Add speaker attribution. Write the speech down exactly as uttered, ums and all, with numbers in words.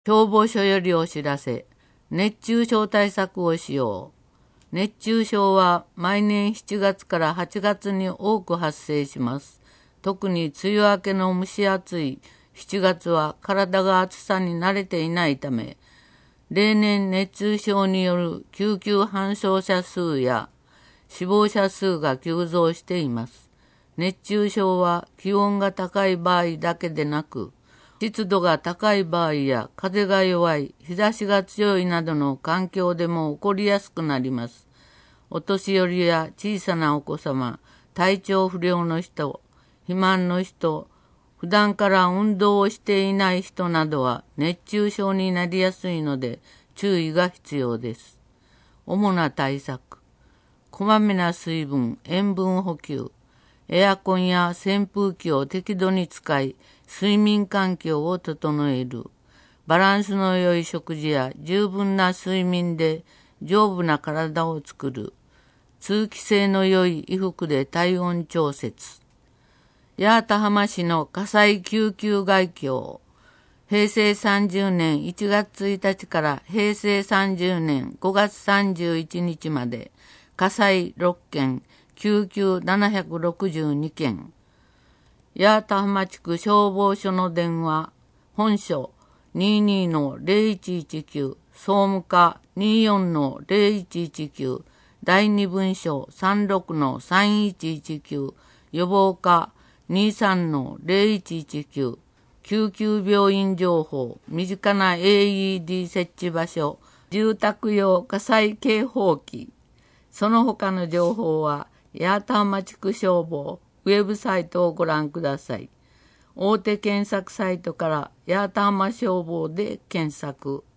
Speaker 1: 消防署よりお知らせ。熱中症対策をしよう。熱中症は毎年しちがつからはちがつに多く発生します。特に梅雨明けの蒸し暑いしちがつは体が暑さに慣れていないため、例年熱中症による救急搬送者数や死亡者数が急増しています。熱中症は気温が高い場合だけでなく、湿度が高い場合や風が弱い、日差しが強いなどの環境でも起こりやすくなります。お年寄りや小さなお子様、体調不良の人、肥満の人、普段から運動をしていない人などは熱中症になりやすいので注意が必要です。主な対策。こまめな水分、塩分補給、エアコンや扇風機を適度に使い、睡眠環境を整える。バランスの良い食事や十分な睡眠で丈夫な体を作る。通気性の良い衣服で体温調節。八幡浜市の火災救急外況。へいせいさんじゅうねんいちがつついたちからへいせいさんじゅうねんごがつさんじゅういちにちまで火災ろっけん、救急ななひゃくろくじゅうにけん。八幡浜地区消防署の電話、本署 にじゅうにのゼロいちいちきゅう、総務課 にじゅうよんのゼロいちいちきゅう、第二分署 さんじゅうろくのさんいちいちきゅう、予防課 にじゅうさんのゼロいちいちきゅう、救急病院情報、身近な エーイーディー 設置場所、住宅用火災警報器。その他の情報は八幡浜地区消防ウェブサイトをご覧ください。大手検索サイトから八幡浜消防で検索。